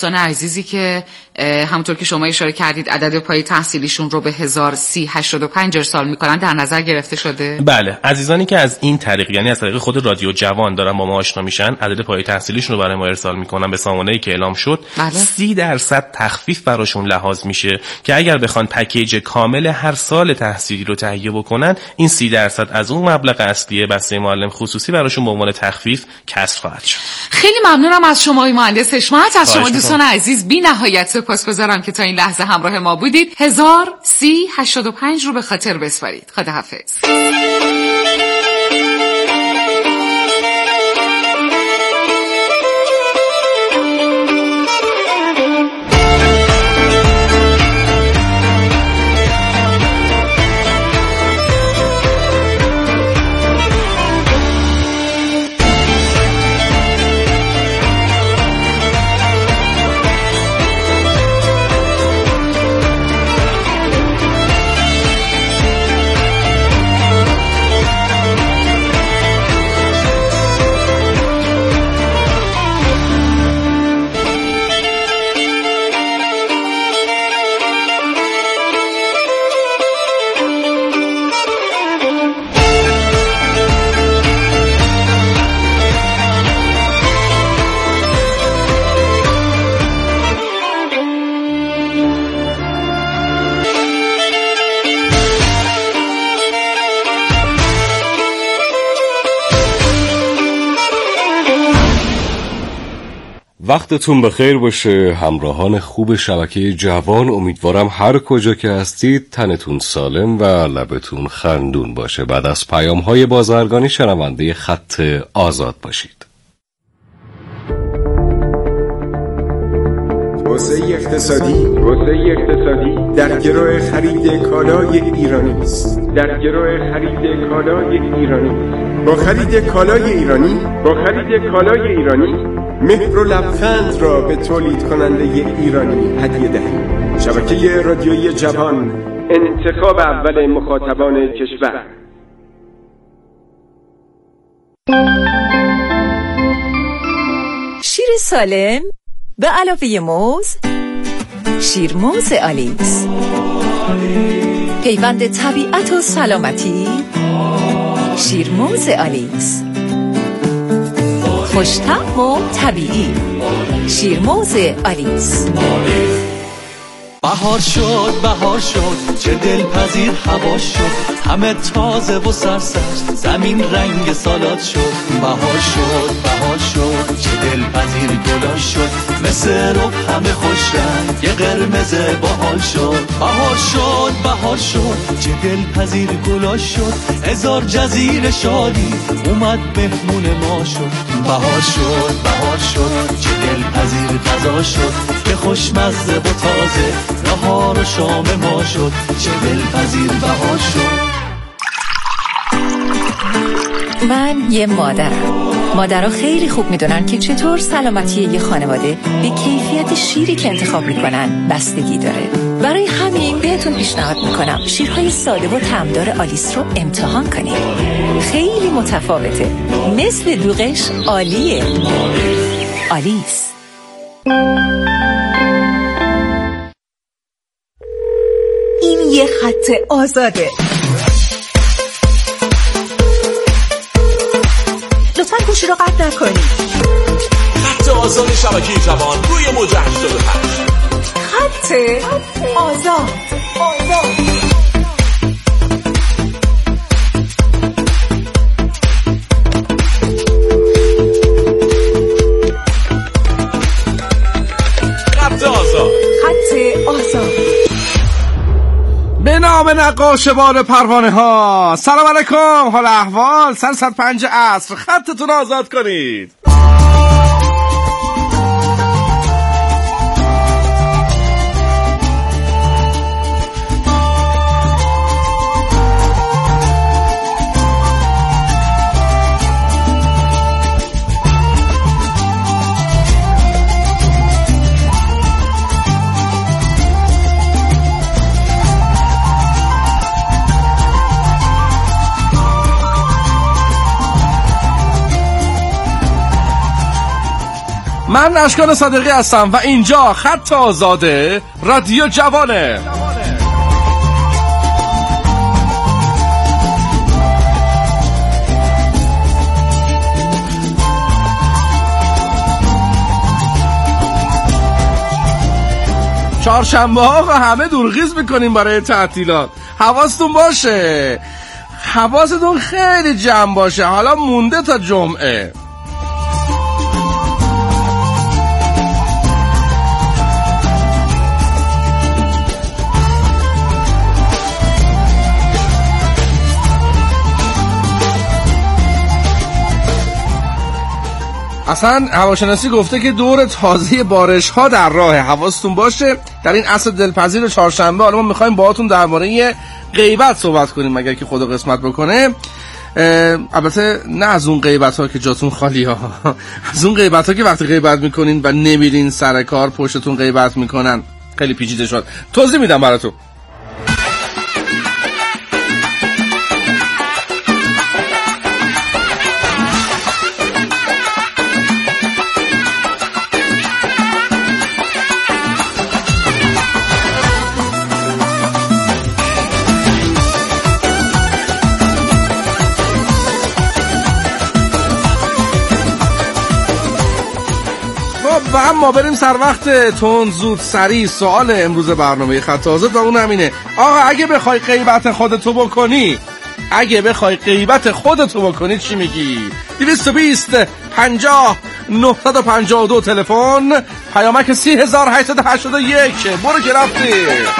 دوستان عزیزی که همونطور که شما اشاره کردید عدد پای تحصیلیشون رو به 103085 ارسال میکنن در نظر گرفته شده؟ بله، عزیزانی که از این طریق یعنی از طریق خود رادیو جوان دارن با ما آشنا میشن، عدد پای تحصیلیشون رو برای ما ارسال میکنن به سامانه‌ای که اعلام شد. بله. 30% تخفیف براشون لحاظ میشه که اگر بخوان پکیج کامل هر سال تحصیلی رو تهیه بکنن، این 30% از اون مبلغ اصلی بسته معلم خصوصی براشون به عنوان تخفیف کسر خواهد شد. خیلی ممنونم از شما مهندس حشمت. از شما دوستان عزیز بی نهایت سپاسگزارم که تا این لحظه همراه ما بودید. 103085 رو به خاطر بسپارید. خداحافظ. وقتتون بخیر باشه همراهان خوب شبکه جوان. امیدوارم هر کجا که هستید تنتون سالم و لبتون خندون باشه. بعد از پیام‌های بازرگانی شنونده خط آزاد باشید. توسعه اقتصادی در گرو خرید کالای ایرانی است. با خرید کالای ایرانی مهر و لبخند را به تولید کننده ایرانی هدیه دهید. شبکه رادیویی جوان، انتخاب اول مخاطبان کشور. شیر سالم به علاوه موز، شیرموز آلیس، پیوند طبیعت و سلامتی. شیرموز آلیس، خوش‌طعم و طبیعی. شیرموز آلیس. بهار شد چه دلپذیر هوا شد، همه تازه و سرسبز، زمین رنگ سالاد شد. بهار شد چه دلپذیر گلا شد، مثل رب همه خوش رنگ، یه قرمز باحال شد. بهار شد چه دلپذیر گلا شد، هزار جزیره شادی اومد مهمون ما شد. بهار شد چه دلپذیر غذا شد، که خوشمزه و تازه نهار و شام ما شد. چه دلپذیر بهار شد. من یه مادرها خیلی خوب میدونن که چطور سلامتی یه خانواده به کیفیت شیری که انتخاب میکنن بستگی داره. برای همین بهتون پیشنهاد میکنم شیرهای ساده و طعمدار آلیس رو امتحان کنید. خیلی متفاوته، مثل دوغش عالیه. آلیس. این یه خط آزاده. لطفاً گوشی رو قطع نکنید. خط آزاد شبکه جوان روی موج 85. خط آزاد. خط آزاد. به نام نقاش بار پروانه ها. سلام علیکم، حال احوال؟ 105 عصر خطتون آزاد کنید. من اشکان صادقی هستم و اینجا خط آزاده رادیو جوانه. چهارشنبه ها و همه دورخیز میکنیم برای تعطیلات. حواستون باشه، حواستون خیلی جمع باشه، حالا مونده تا جمعه. اصلا هواشناسی گفته که دور تازه بارش ها در راه. حواستون باشه در این عصر دلپذیر چهارشنبه حالا ما میخوایم باهاتون درباره غیبت صحبت کنیم اگر که خدا قسمت بکنه. البته نه از اون غیبت ها که جاتون خالی ها، از اون غیبت ها که وقتی غیبت میکنین و نمیرین سر کار پشتتون غیبت میکنن. خیلی پیچیده شد، توضیح میدم براتون. و اما بریم سر وقت تون زود سریع سوال امروز برنامه خط آزاد و اون همینه. آقا اگه بخوای غیبت خودتو بکنی، اگه بخوای غیبت خودتو بکنی چی میگی؟ 220 50 952 تلفن، پیامک 3881. برو که رفتی.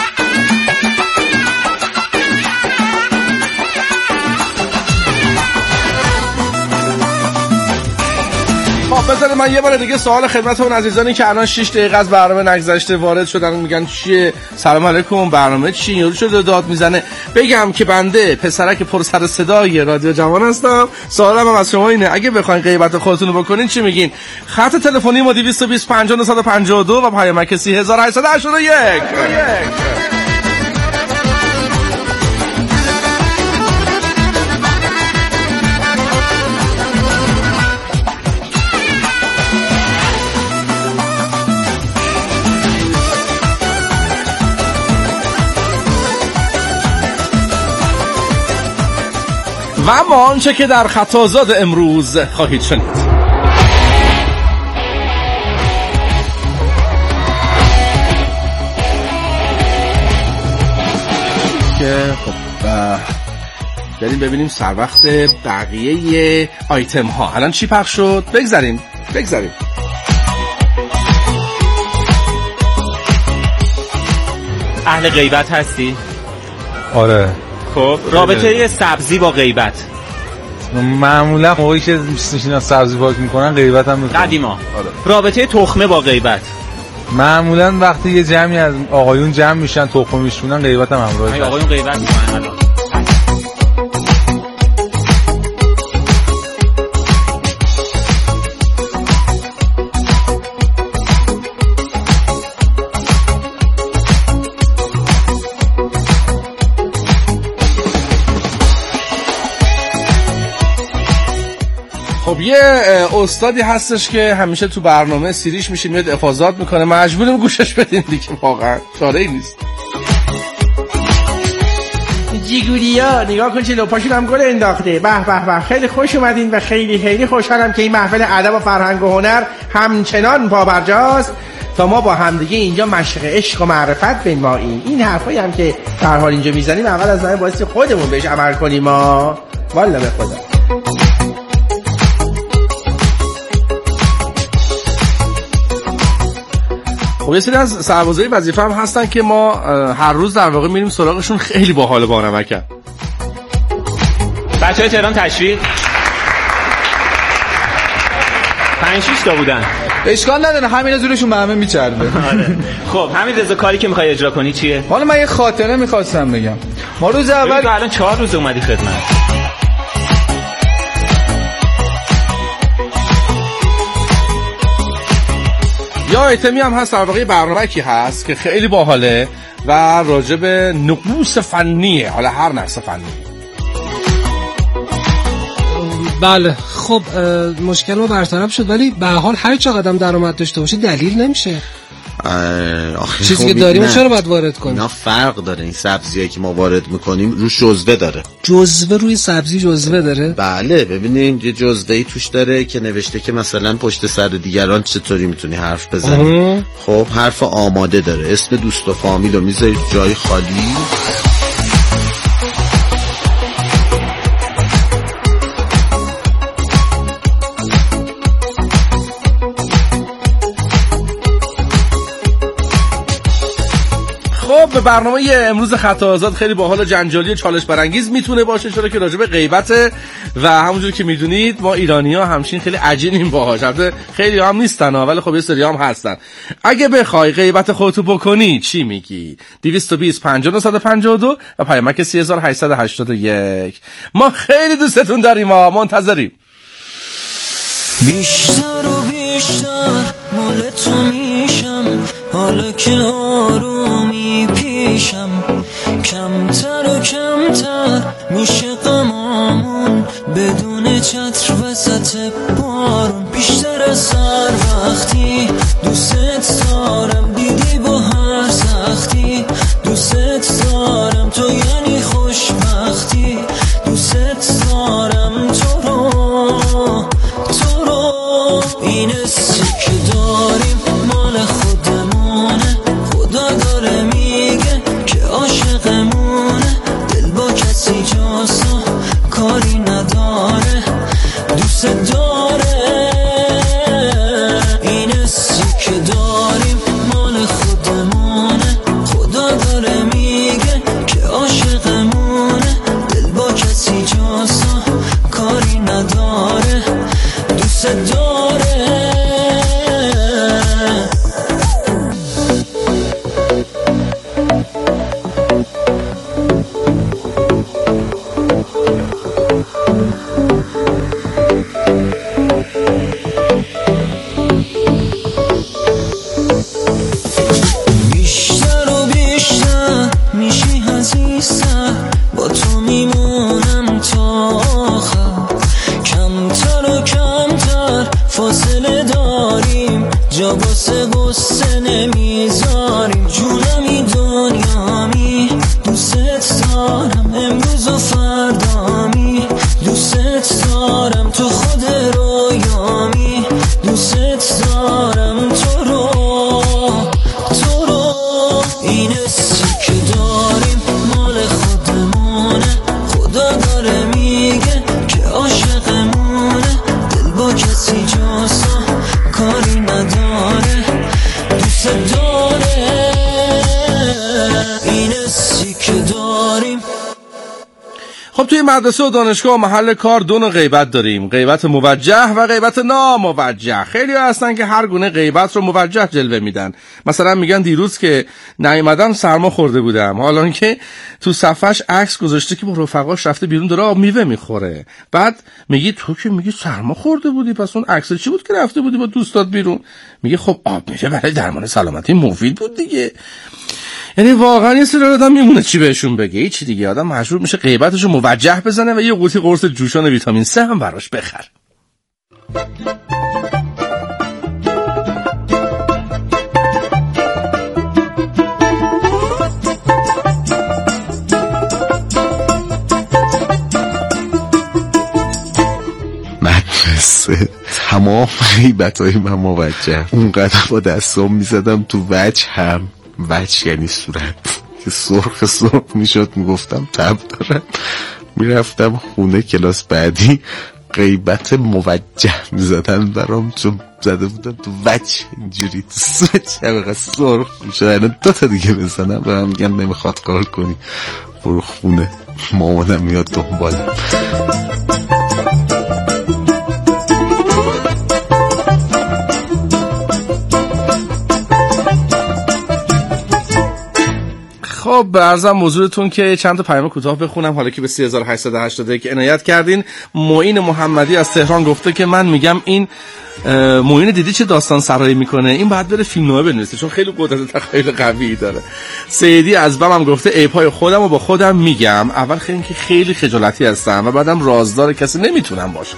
بذارید من یه بار دیگه سوال خدمت اون عزیزانی که الان 6 دقیقه از برنامه نگذشته وارد شدن میگن چیه؟ سلام علیکم، برنامه چی؟ یارو شده داد میزنه. بگم که بنده پسرک پر سر صدای رادیو جوان هستم. سوالم هم از شما اینه اگه بخواید غیبت خودتون رو بکنین چی میگین؟ خط تلفنی ما 220 50 952 و پیامک 3881. و اما آنچه که در خط آزاد امروز خواهید شنید. که خب بریم ببینیم سر وقت بقیه آیتم ها الان چی پخش شد. بگذاریم اهل غیبت هستی؟ آره. خب رابطه سبزی با غیبت معمولا موقعی که میشینن سبزی پاک میکنن غیبت هم میکنن. قدیما. آره. رابطه تخمه با غیبت معمولا وقتی یه جمعی از آقایون جمع میشن تخمه میشونن غیبت هم همراهه. آقایون غیبت میکنن الان. خب یه استادی هستش که همیشه تو برنامه سیریش میشه میاد افاضات میکنه، مجبوریم گوشش بدیم دیگه، واقعا چاره ای نیست. جیگوریا نگاه کن چه لپاشون هم گل انداخته. به به به، خیلی خوش اومدین و خیلی خوشحالم که این محفل ادب و فرهنگ و هنر همچنان پابرجاست تا ما با همدیگه اینجا مشق عشق و معرفت بنماییم. این حرفایی هم که در حال اینجا میزنیم اول از همه باعث خودمون بهش عمل کنیم. ما والله به خدا. خب یه سری از سربازای وظیفه هم هستن که ما هر روز در واقع میریم سراغشون. خیلی باحال بانمکن. بچه‌های تهران تشویق 5-6 تا بودن. اشکال نداره، همین زورشون به همه میچربه. آره. خب همین رضا کاری که میخوای اجرا کنی چیه؟ حالا من یه خاطره میخواستم بگم. ما روز اول الان 4 روز اومدی خدمت. یا ایتمی هم هست در واقع برنامه کی هست که خیلی باحاله و راجع به نقوص فنیه، حالا هر نقص فنی. بله خب مشکل ما برطرف شد، ولی به هر حال هر چقدر درآمد داشته باشه دلیل نمیشه. چیزی که داریم چرا باید وارد کنیم؟ اینا فرق داره. این سبزیایی که ما وارد میکنیم روش جزوه داره. جزوه روی سبزی جزوه داره؟ بله ببینیم یه جزوه‌ای توش داره که نوشته که مثلا پشت سر دیگران چطوری میتونی حرف بزنی. خب حرف آماده داره، اسم دوست و فامیل رو میذاری جای خالی. به برنامه امروز خط آزاد خیلی باحال و جنجالی و چالش برانگیز میتونه باشه، چرا که راجع به غیبت و همونجوری که میدونید ما ایرانی‌ها همچین خیلی عجینیم باهاش. البته خیلی هم نیستن ولی خب یه سری هم هستن. اگه بخوای غیبت خودتو بکنی چی میگی؟ 220 5952 و پیامک 3881. ما خیلی دوستتون داریم، ما منتظریم. بیشتر و بیشتر مال تو میشم، حالا که آرومی پیشم، کمتر و کمتر میشه غمامون، بدون چتر وسط بارون. بیشتر از هر وقتی دوست دارم، دیدی با هر سختی دوست دارم، تو یعنی خوشبختی، دوست دارم تو رو این حسی که داریم مال خودمونه، خدا داره میگه که عاشقمونه، دل با کسی جاسا کاری نداره، دوست داره. این حسی که داریم مال خودمونه، خدا داره میگه که عاشقمونه، دل با کسی جاسا کاری نداره، دوست داره. بیشتر و بیشتر میشی عزیزتر، با تو میمونم تا آخر، کمتر و کمتر فاصله داریم، جا واسه غصه نمیذاریم، جونمی دنیامی دوست دارم، امروز و فردامی دوست دارم، تو خود رویامی دوست دارم، تو رو این حسی که داریم مال خودمونه، خدا داره میگه که عاشقمونه، دل با کسی جاسا کاری نداره، دوست داره. این حسی که داریم. خب توی مدرسه و دانشگاه و محل کار دو نوع غیبت داریم، غیبت موجه و غیبت ناموجه. خیلی هستن که هر گونه غیبت رو موجه جلوه میدن، مثلا میگن دیروز که نیومدم سرما خورده بودم، حالا که تو صفحش عکس گذاشته که با رفقاش رفته بیرون داره آب میوه میخوره، بعد میگی تو که میگی سرما خورده بودی، پس اون عکس چی بود که رفته بودی با دوستات بیرون؟ میگه خب آب میوه برای درمان سلامتی مفید بود دیگه. یعنی واقعا یه سری آدم میمونه چی بهشون بگه، هیچ دیگه. آدم مجبور میشه غیبتشو موجه بزنه و یه قوطی قرص جوشان ویتامین C هم براش بخره. مدرسه تمام غیبت‌های من موجه، اونقدر با دستام میزدم تو وجه هم، وجه یعنی صورت که سرخ میشد، میگفتم تب دارم، میرفتم خونه کلاس بعدی غیبت موجه میزدن برام، چون زده بودم تو وجه اینجوری تو صورت چقدر سرخ میشد. الان 2 دیگه بزنم و هم میگم نمیخواد کار کنی برو خونه، مامانم میاد دنبالم. خب خب عرضم حضورتون که چند تا پیام کوتاه بخونم حالا که به 3881 عنایت کردین. معین محمدی از تهران گفته که من میگم این معین دیدی چه داستان سرایی میکنه، این باید بره فیلمنامه بنویسه چون خیلی قدرت تخیل قوی داره. سیدی از بم هم گفته عیب‌های خودم رو با خودم میگم، اول خیلی خجالتی هستم و بعدم رازدار کسی نمیتونم باشم.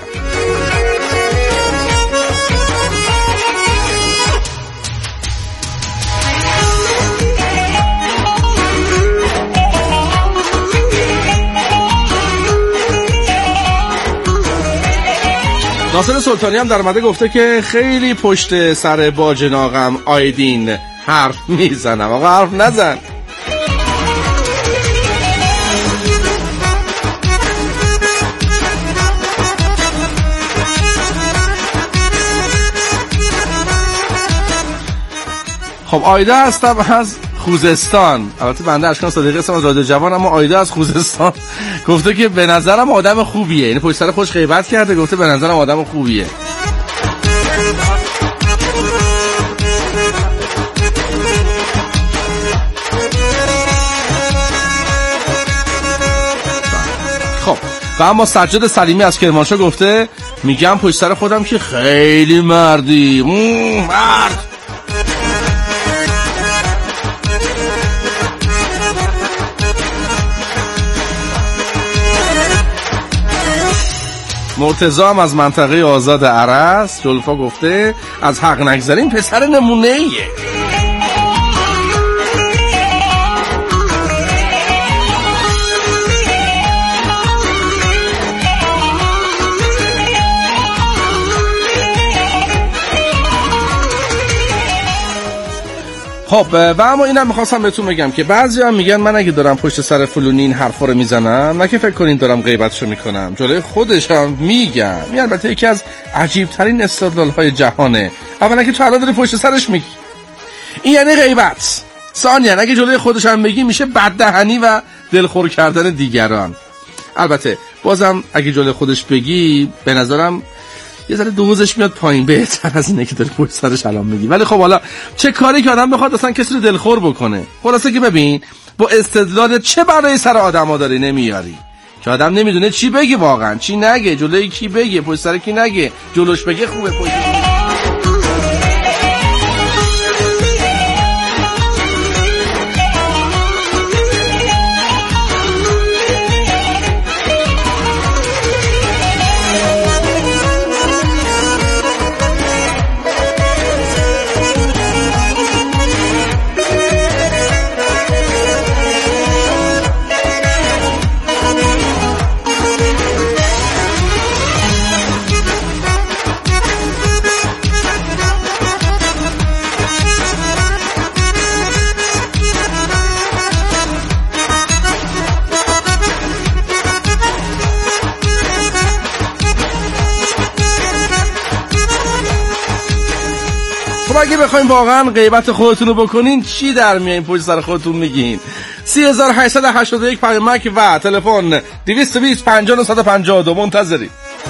ناصر سلطانی هم در اومده گفته که خیلی پشت سر باجناقم آیدین حرف میزنم. آقا حرف نزن. خب آیده هستم از خوزستان. البته بنده اشکان صادقی هستم از رادیو جوان، اما آیده از خوزستان گفته که به نظرم آدم خوبیه. یعنی پشت سر خوش غیبت کرده، گفته به نظرم آدم خوبیه. خب و اما سجاد سلیمی از کرمانشاه گفته میگم پشت سر خودم که خیلی مردی. مرد. مرتضی هم از منطقه آزاد عرس جلفا گفته از حق نگذریم پسر نمونه ایه. خب و اما اینم میخواستم بهتون بگم که بعضی هم میگن من اگه دارم پشت سر فلونی این حرفا رو میزنم نه که فکر کنین دارم غیبتشو میکنم، جلوی خودشم میگم. این البته یکی از عجیب ترین استدلال‌های جهانه. اولا که تو الان داری پشت سرش میگی، این یعنی غیبت. ثانیاً اگه جلوی خودشم بگی میشه بددهنی و دلخور کردن دیگران. البته بازم اگه جلوی خودش بگی به نظرم یه ذره دوزش میاد پایین، بهتر از اینه که داری پشت سرش الان میگی. ولی خب حالا چه کاری که آدم بخواد اصلا کسی رو دلخور بکنه؟ خلاصه که ببین با استدلال چه برای سر آدما داری نمیاری که آدم نمیدونه چی بگه، واقعا چی نگه، جلوی کی بگه، پشت سر کی نگه، جلوش بگه خوبه پشت. اگه بخوایم واقعا غیبت خودتون رو بکنین چی در میایین پشت سر خودتون میگین؟ 3881 پیامک و تلفن 220 50 152 منتظری.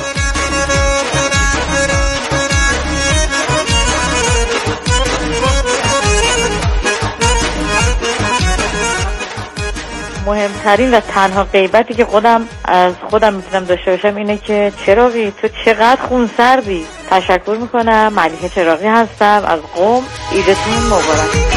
مهمترین و تنها غیبتی که از خودم میتونم داشته باشم اینه که چراغی تو چقدر خونسردی. تشکر میکنم. ملیحه چراغی هستم از قم. عیدتون مبارک.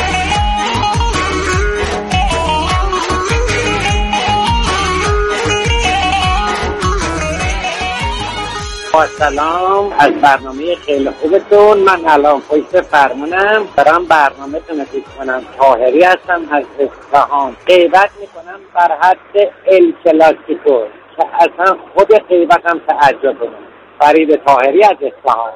سلام از برنامه خیلی خوبتون. من الان پشت فرمونم دارم برنامه تنفیذ کنم. طاهری هستم از اصفهان. غیبت میکنم بر حد ال کلاسیکو که اصلا خود غیبتم تعجب کنم. فرید طاهری از اصفهان.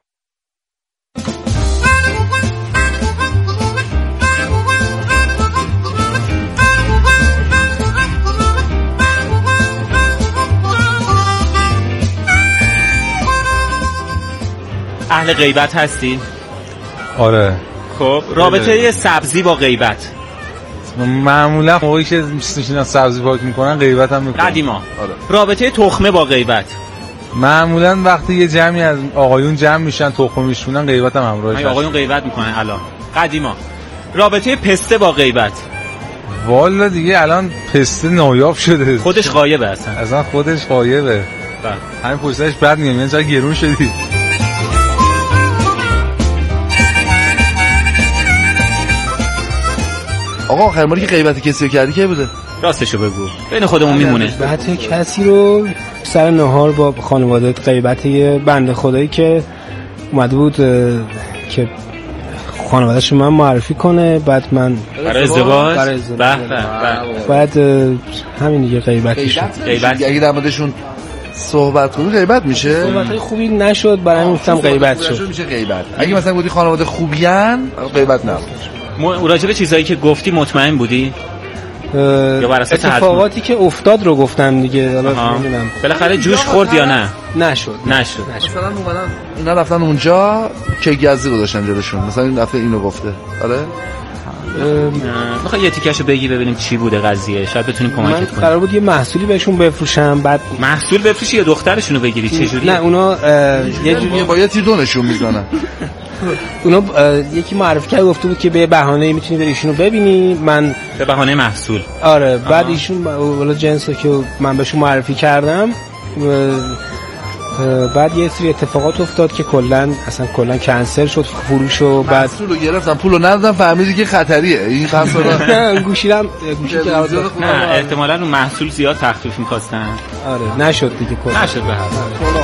اهل غیبت هستی؟ آره. خب رابطه سبزی با غیبت؟ معمولا موقعی که میشینن سبزی پاک میکنن غیبت هم میکنن. قدیما. آره. رابطه تخمه با غیبت؟ معمولا وقتی یه جمعی از آقایون جمع میشن تخمه میشونن غیبت هم همراهش. آقایون غیبت میکنن الان. قدیما. رابطه پسته با غیبت؟ والا دیگه الان پسته نایاب شده، خودش غایبه اصلا خودش غایبه. همین پوستش بد نیم، یعنی چرا گرون شدی؟ آقا آخر باری که غیبت کسی رو کردی که بوده؟ راستشو بگو، بین خودمون میمونه. غیبت کسی رو سر نهار با خانواده، غیبت یه بنده خدایی که اومده بود که خانواده‌شو من معرفی کنه، بعد من برای ازدواج بعد همین دیگه غیبتی شد. اگه در موردشون صحبت کنی غیبت میشه؟ صحبتای خوبی نشد، برای همین گفتم غیبت شد. میشه غیبت. اگه مثلا بودی خانواده خوبیان غیبت نبود. راجع به چیزایی که گفتی مطمئن بودی؟ یا بر اساس اتفاقاتی که افتاد رو گفتم دیگه. حالا نمیدونم بالاخره جوش خورد یا نه؟ نشد. مثلا اومدن اینا رفتن اونجا که گزی گذاشتن جلوشون، مثلا این دفعه اینو گفته. آره میخوای یه تیکشو بگی ببینیم چی بوده قضیه، شاید بتونیم کمکت کنیم. من قرار بود یه محصولی بهشون بفروشم، بعد محصول بفروشی یا دخترشونو بگیری؟ چه جوری؟ نه اونا یه جوری با یه تیدونشون میزنن. اونا یکی معرفی کرد گفته بود که به بهانه میتونی بری ایشونو ببینی، من به بهانه محصول. آره بعد ایشون والا جنسو که من بهشون معرفی کردم، بعد یه سری اتفاقات افتاد که کلا کنسل شد فروشو. بعد محصولو گرفتم پولو ندادم، فهمیدی که خطریه این خاصا. نه گوشی که نه احتمالاً اون محصول زیاد تخفیف می‌خواستن. آره نشد دیگه کلا. نشد به هر حال.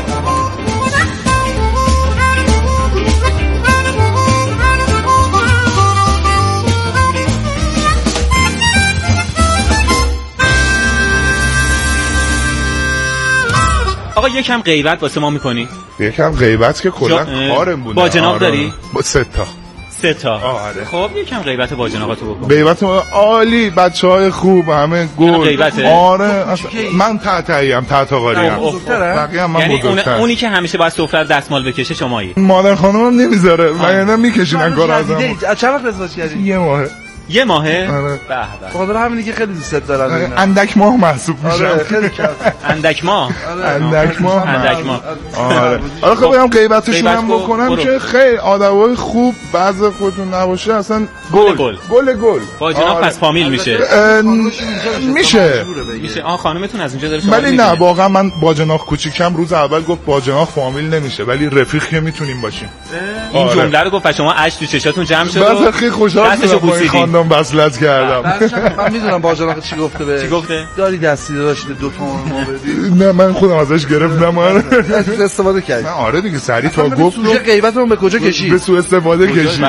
آقا یکم غیبت واسه ما میکنی؟ یکم غیبت که کلا کارم بوده. با جناب داری؟ با 3 تا. آره. خب یکم غیبت با جناباتو بکن. غیبت عالی، بچهای خوب، همه گل. غیبته؟ آره من تحتیم، تحتاقاریم. بقیه من یعنی بزرگتر. اونی که همیشه باید سفره دستمال بکشه شمایی. مادر خانومم نمیذاره. من میکشینن کار ازم. چند وقت ازدواج کردی؟ یه ماهه؟ آره. به خاطر همینی که خیلی دوست دارم. اندک ماه محسوب میشم. آره خیلی اندک ماه. آره. آره خب بگم غیبتشون هم بکنم که خیلی آدمای خوب بعض خودتون نباشه اصلا گل. با جناب پس فامیل میشه. میشه. خانومتون از اونجا داره. ولی نه واقعا من با جناب کوچیکم روز اول گفت با جناب فامیل نمیشه، ولی رفیق که میتونیم باشیم. این جمله رو گفت شما اش تو چشاتون جمع شد. من خیلی خوشحال شدم. من وصلت کردم. من میدونم باجناق چی گفته چی گفته؟ داری دستی داشته 2 تومن ما بدی. نه من خودم ازش گرفتم. آره استفاده کردی. آره دیگه سری تا گفت سوژه غیبتمون به کجا کشید؟ به سوء استفاده کشید.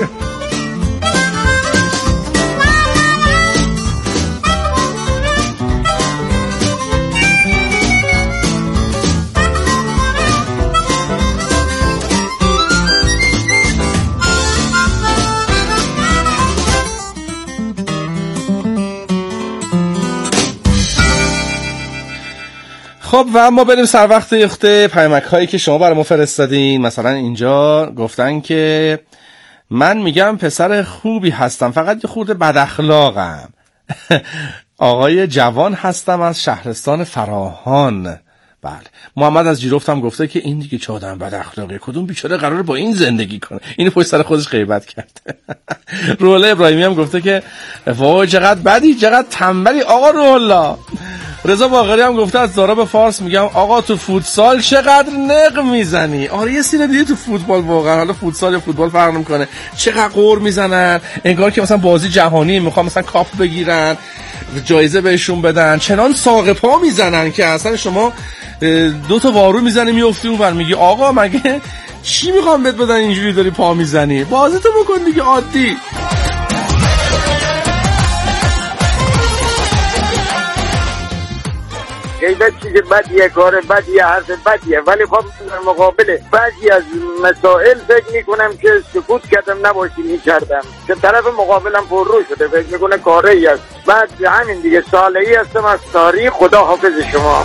خب و ما بریم سر وقت یخته پیامک هایی که شما برای ما فرستادین. مثلا اینجا گفتن که من میگم پسر خوبی هستم، فقط یه خورده بد اخلاقم. آقای جوان هستم از شهرستان فراهان. بله محمد از جیرفت هم گفته که این دیگه چه آدم بد اخلاقه، کدوم بیچاره قراره با این زندگی کنه، اینو پشت سر خودش غیبت کرد. روله ابراهیمی هم گفته که وای چقدر بدی، چقدر تنبلی آقا رولا. رضا باقری هم گفته از دارا به فارس میگم آقا تو فوتسال چقدر نق میزنی. آره یه سری دیگه تو فوتبال واقعا، حالا فوتسال یا فوتبال فرق نمیکنه، چقدر قور میزنن انگار که مثلا بازی جهانی میخوام مثلا کاپ بگیرن، جایزه بهشون بدن، چنان ساق پا میزنن که اصلا شما 2 تا وارو میزنی میافتی اونور، میگی آقا مگه چی میخوام بهت بدن اینجوری داری پا میزنی، بازیتو بکن دیگه عادی. غیبت چیز بدیه، کار بدیه، حرف بدیه، ولی خب در مقابل بعضی از مسائل فکر میکنم که سکوت کردم نباشی میکردم که طرف مقابلم پر رو شده فکر میکنه کاری است. بعد همین دیگه صالحی هستم از تاریخ. خدا حافظ شما.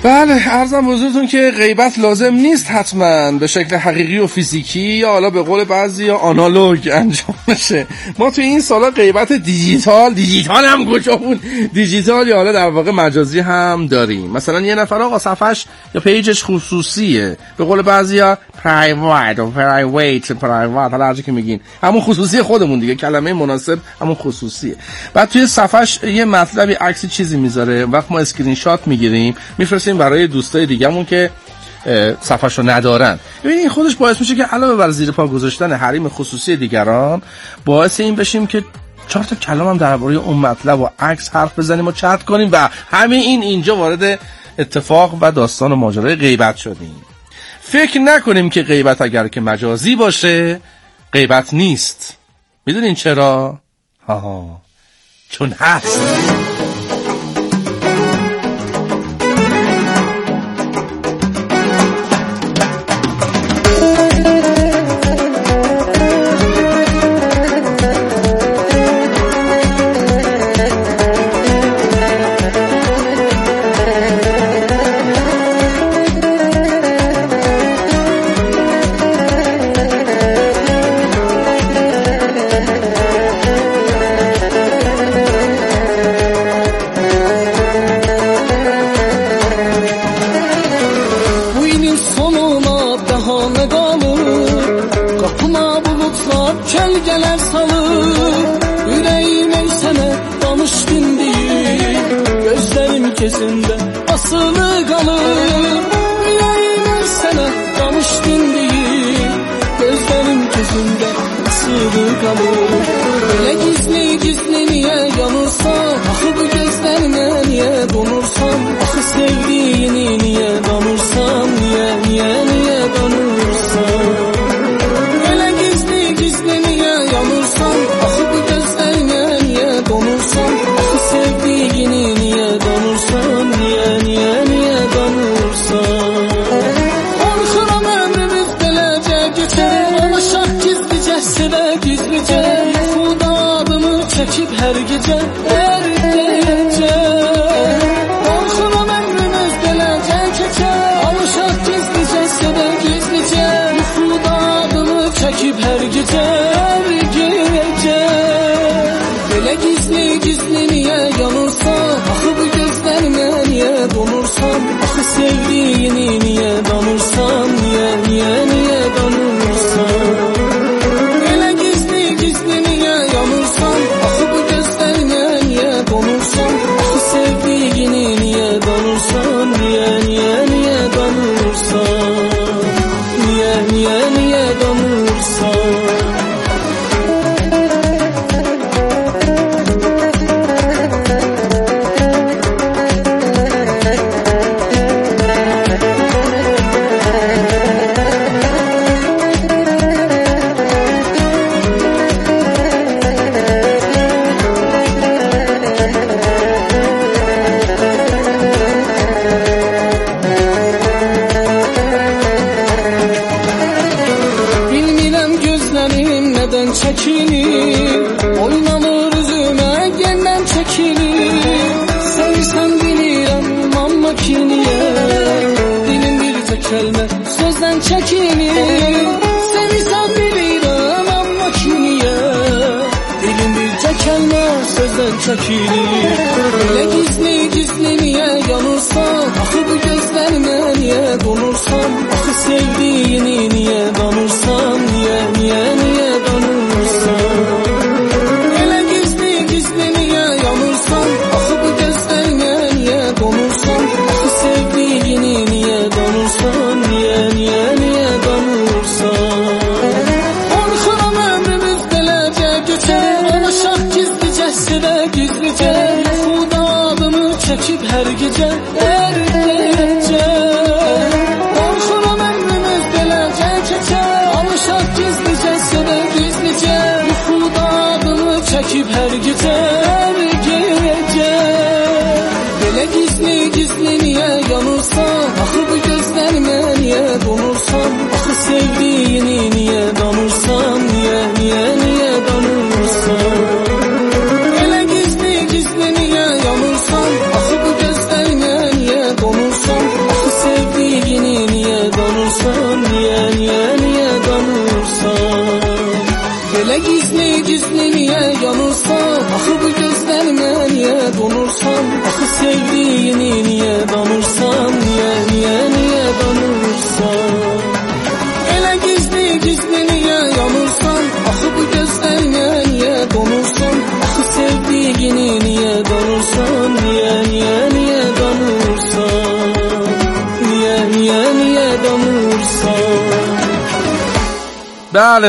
بله عرضم حضورتون که غیبت لازم نیست حتما به شکل حقیقی و فیزیکی یا حالا به قول بعضی یا آنالوگ انجام بشه. ما توی این سالا غیبت دیجیتال هم کجامون دیجیتال یا حالا در واقع مجازی هم داریم. مثلا یه نفر آقا صفحش یا پیجش خصوصیه، به قول بعضیا پرایوت و پرایویت حالا هرچی که میگین همون خصوصی خودمون دیگه، کلمه مناسب همون خصوصیه. بعد توی صفحش یه مطلبی عکسی چیزی میذاره، وقت ما اسکرین شات میگیریم میفرستیم برای دوستای دیگه‌مون که صفحه‌شو ندارن. ببین این خودش باعث میشه که علاوه بر زیر پا گذاشتن حریم خصوصی دیگران باعث این بشیم که 4 تا کلام هم درباره اون مطلب و عکس حرف بزنیم و چت کنیم و همین اینجا وارد اتفاق و داستان و ماجرای غیبت شدیم. فکر نکنیم که غیبت اگر که مجازی باشه غیبت نیست. میدونین چرا؟ چون هست. Elə gizli niyə yanırsan? Axı bu gözlərinə niyə sevdiğini niye danırsan, niye danırsan? Elə gizli niye yanırsan, axı bu gözlerine niye donursan? Axı sevdiğini niye danırsan, niye danırsan? Niye danırsan? بله